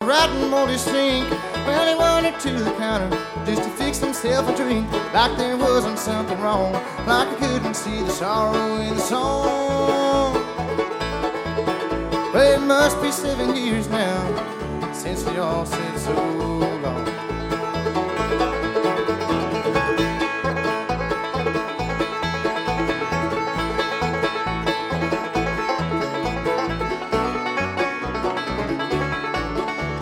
Riding moldy stink. Well, he wandered to the counter just to fix himself a drink. Like there wasn't something wrong, like he couldn't see the sorrow in the song. Well, it must be 7 years now since they all said so.